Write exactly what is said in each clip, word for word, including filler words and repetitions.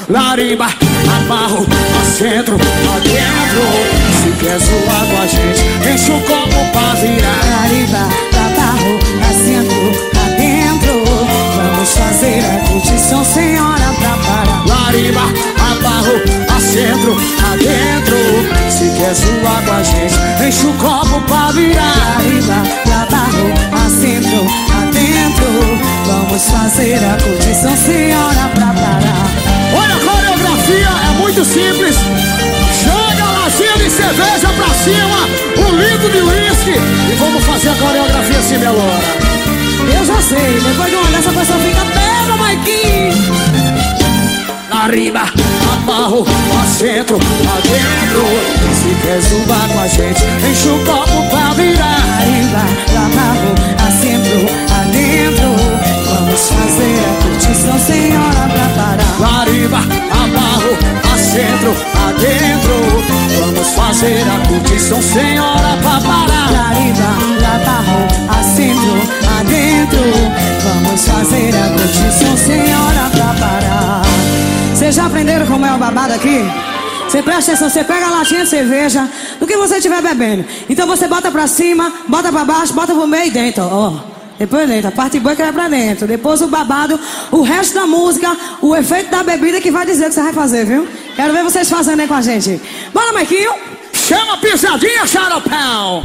Lariba, abarro, acentro, adentro. Se quer zoar com a gente, enche o copo pra virar. Lariba, abarro, acentro, adentro. Vamos fazer a curtição sem hora pra parar. Lariba, abarro, acentro, adentro. Se quer zoar com a gente, enche o copo pra virar. Lariba, abarro, acentro, adentro. Vamos fazer a curtição sem hora pra parar. Olha, a coreografia é muito simples. Joga a latinha de cerveja pra cima, um litro de uísque, e vamos fazer a coreografia assim, minha loura. Eu já sei, depois de uma dessa a pessoa fica bela, Maiquinho. Lariba, abarro, acentro, adentro. Se quer zumbar com a gente, enche o copo pra virar. Lariba, abarro, acentro, adentro. Vamos fazer a curtição sem hora pra parar. Lariba, abarro, acentro, adentro. Vamos fazer a curtição sem hora pra parar. Lariba, abarro, acentro, adentro. Vamos fazer a curtição sem hora pra parar. Vocês já aprenderam como é o babado aqui? Você presta atenção, você pega a latinha de cerveja do que você estiver bebendo. Então você bota pra cima, bota pra baixo, bota pro meio e dentro, ó. Depois dentro, a parte boa que vai pra dentro. Depois o babado, o resto da música, o efeito da bebida que vai dizer o que você vai fazer, viu? Quero ver vocês fazendo aí com a gente. Bora, Maiquinho! Chama a pisadinha, xaropão!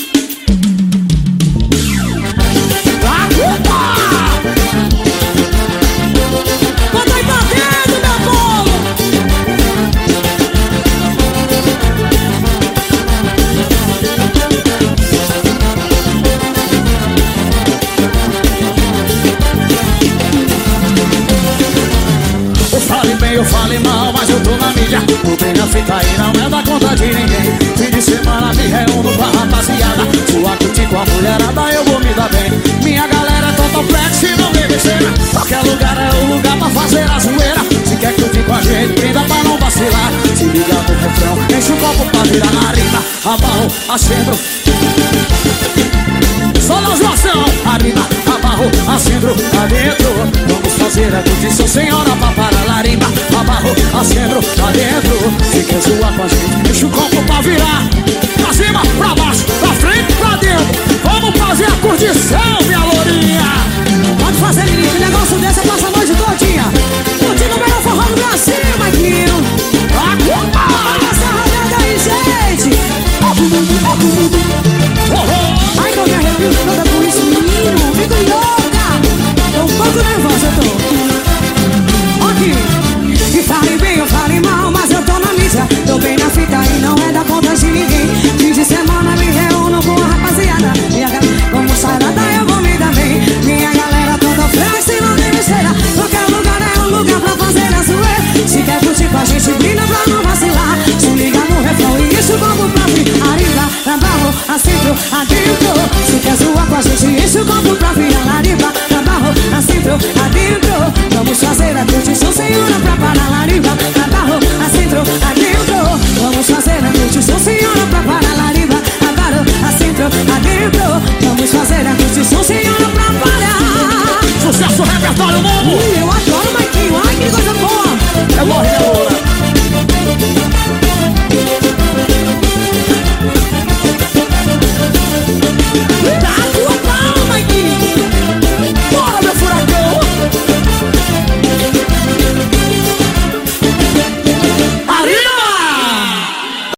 Bota aí pra dentro, meu povo! Eu falei bem, eu falei mal, mas eu tô na mídia. Tô bem na fita e não é da conta de ninguém. Fim de semana me reúno com a rapaziada. Sua curtir com a mulherada, eu vou me dar bem. Minha galera é total flex e não tem besteira. Qualquer lugar é o lugar pra fazer a zoeira. Se quer curtir com a gente, brinda pra não vacilar. Se liga no refrão, enche o copo pra virar. Lariba, abarro, acentro. Só na zoação. Lariba, abarro, acentro, adentro. Vamos fazer a curtição sem hora pra parar. Lariba, abarro, acentro, adentro. Se quer zoar com a gente, enche o copo pra virar. Pra cima, pra baixo, pra frente, pra dentro. Vamos fazer a curtição, minha lourinha. Pode fazer, menino, que negócio desse eu passo a noite todinha curtindo o melhor forró do Brasil, Maiquinho. Olha essa rodada aí, gente. Ai, que eu me arrepio toda com isso, menino. Fico louca. Tô um pouco nervosa, eu tô. Aqui. E falei bem, eu falei mal, mas eu tô na mídia. Tô bem na fita e não é da conta de ninguém. Fim de semana me reúno com a rapaziada. Minha galera, vamos sair daí, eu vou me dar bem. Minha galera toda flex e não tem besteira. Qualquer lugar é um lugar pra fazer a zoeira. Se quer curtir com a gente, brinda pra não vacilar. Se liga no refrão e enche o copo pra vir. Lariba, abarro, acentro, adentro. Se quer zoar com a gente, enche o copo pra vir. Lariba, abarro, acentro, adentro. Vamos fazer a curtição sem hora pra parar. Lariba, abarro, acentro, adentro. Vamos fazer a curtição sem